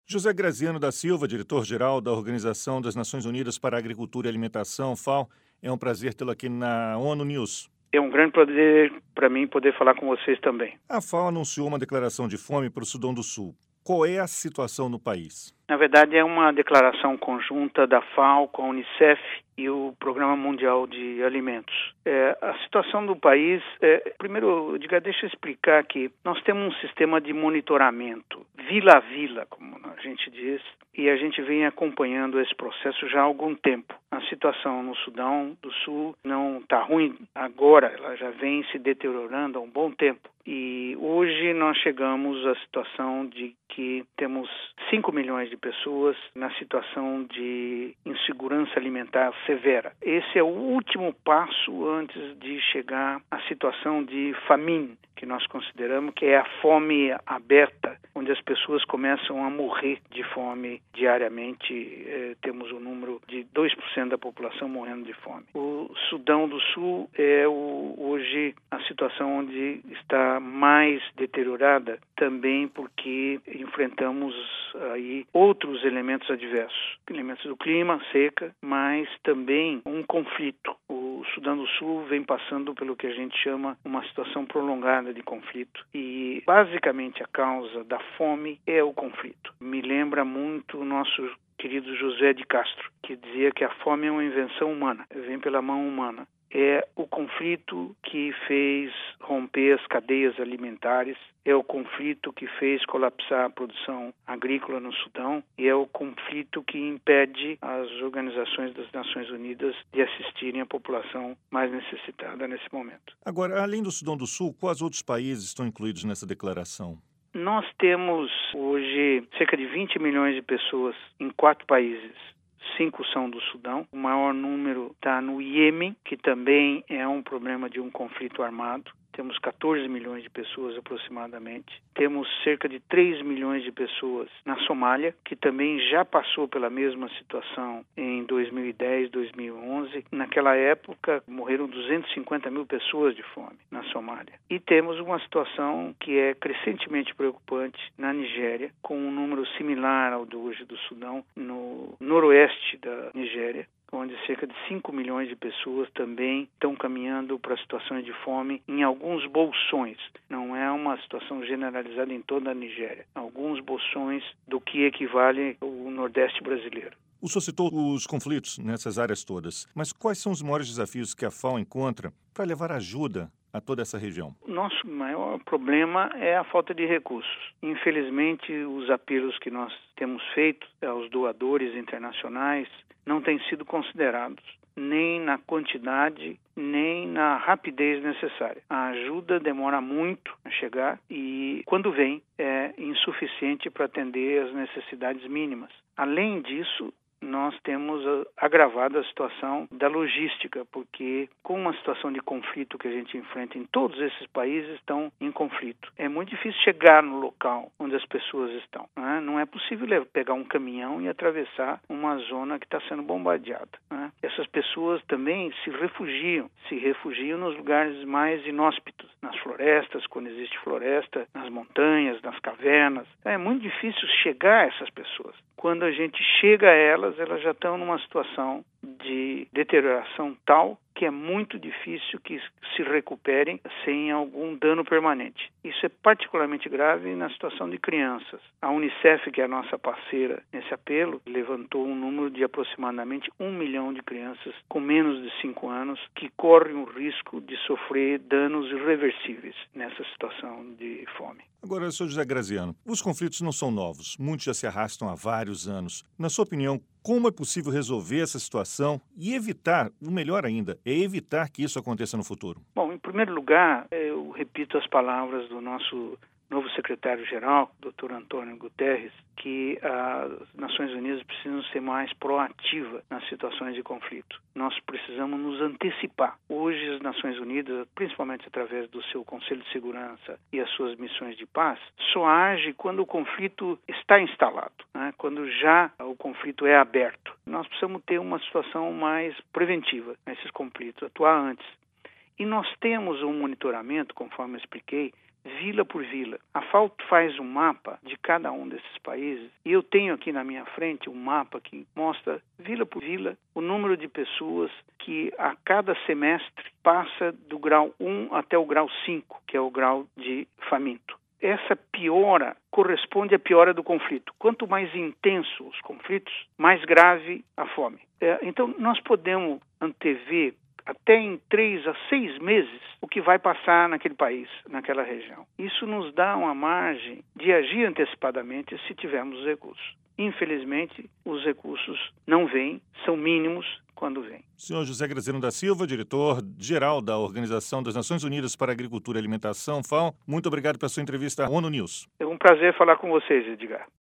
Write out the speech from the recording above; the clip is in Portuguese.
José Graziano da Silva, diretor-geral da Organização das Nações Unidas para a Agricultura e Alimentação, FAO, é um prazer tê-lo aqui na ONU News. É um grande prazer para mim poder falar com vocês também. A FAO anunciou uma declaração de fome para o Sudão do Sul. Qual é a situação no país? Na verdade, é uma declaração conjunta da FAO com a Unicef e o Programa Mundial de Alimentos. A situação do país, primeiro, deixa eu explicar que nós temos um sistema de monitoramento, vila a vila, como a gente diz, e a gente vem acompanhando esse processo já há algum tempo. A situação no Sudão do Sul não está ruim agora, ela já vem se deteriorando há um bom tempo. E hoje nós chegamos à situação de que temos 5 milhões de pessoas na situação de insegurança alimentar severa. Esse é o último passo antes de chegar à situação de famine, que nós consideramos que é a fome aberta, onde as pessoas começam a morrer de fome diariamente. Temos um número de 2% da população morrendo de fome. O Sudão do Sul é hoje a situação onde está mais deteriorada, também porque enfrentamos aí outros elementos adversos, elementos do clima, seca, mas também um conflito. O Sudão do Sul vem passando pelo que a gente chama uma situação prolongada de conflito e basicamente a causa da fome é o conflito. Me lembra muito o nosso querido José de Castro, que dizia que a fome é uma invenção humana, vem pela mão humana. É o conflito que fez romper as cadeias alimentares, é o conflito que fez colapsar a produção agrícola no Sudão e é o conflito que impede as organizações das Nações Unidas de assistirem a população mais necessitada nesse momento. Agora, além do Sudão do Sul, quais outros países estão incluídos nessa declaração? Nós temos hoje cerca de 20 milhões de pessoas em 4 países. 5 são do Sudão, o maior número está no Iêmen, que também é um problema de um conflito armado. Temos 14 milhões de pessoas aproximadamente. Temos cerca de 3 milhões de pessoas na Somália, que também já passou pela mesma situação em 2010, 2011. Naquela época, morreram 250 mil pessoas de fome na Somália. E temos uma situação que é crescentemente preocupante na Nigéria, com um número similar ao de hoje do Sudão, no noroeste da Nigéria, onde cerca de 5 milhões de pessoas também estão caminhando para situações de fome em alguns bolsões. Não é uma situação generalizada em toda a Nigéria. Alguns bolsões do que equivale ao Nordeste brasileiro. O senhor citou os conflitos nessas áreas todas, mas quais são os maiores desafios que a FAO encontra para levar ajuda a toda essa região? Nosso maior problema é a falta de recursos. Infelizmente, os apelos que nós temos feito aos doadores internacionais não têm sido considerados, nem na quantidade, nem na rapidez necessária. A ajuda demora muito a chegar e, quando vem, é insuficiente para atender as necessidades mínimas. Além disso, nós temos agravado a situação da logística, porque com uma situação de conflito que a gente enfrenta em todos esses países estão em conflito. É muito difícil chegar no local onde as pessoas estão. Não é possível pegar um caminhão e atravessar uma zona que está sendo bombardeada. Essas pessoas também se refugiam nos lugares mais inóspitos, nas florestas, quando existe floresta, nas montanhas, nas cavernas. É muito difícil chegar a essas pessoas. Quando a gente chega a elas já estão numa situação de deterioração tal que é muito difícil que se recuperem sem algum dano permanente. Isso é particularmente grave na situação de crianças. A Unicef, que é a nossa parceira nesse apelo, levantou um número de aproximadamente 1 milhão de crianças com menos de 5 anos que correm o risco de sofrer danos irreversíveis nessa situação de fome. Agora, Sr. José Graziano, os conflitos não são novos, muitos já se arrastam há vários anos. Na sua opinião, como é possível resolver essa situação e evitar, o melhor ainda, é evitar que isso aconteça no futuro? Bom, em primeiro lugar, eu repito as palavras do nosso novo secretário-geral, Dr. Antônio Guterres, que as Nações Unidas precisam ser mais proativas nas situações de conflito. Nós precisamos nos antecipar. Hoje as Nações Unidas, principalmente através do seu Conselho de Segurança e as suas missões de paz, só age quando o conflito está instalado, quando já o conflito é aberto. Nós precisamos ter uma situação mais preventiva nesses conflitos, atuar antes. E nós temos um monitoramento, conforme eu expliquei, vila por vila. A FAO faz um mapa de cada um desses países e eu tenho aqui na minha frente um mapa que mostra, vila por vila, o número de pessoas que a cada semestre passa do grau 1 até o grau 5, que é o grau de faminto. Essa piora corresponde à piora do conflito. Quanto mais intenso os conflitos, mais grave a fome. Então, nós podemos antever até em 3 a 6 meses o que vai passar naquele país, naquela região. Isso nos dá uma margem de agir antecipadamente se tivermos os recursos. Infelizmente, os recursos não vêm, são mínimos quando vêm. Senhor José Graziano da Silva, diretor-geral da Organização das Nações Unidas para a Agricultura e Alimentação, FAO, muito obrigado pela sua entrevista à ONU News. É um prazer falar com vocês, Edgar.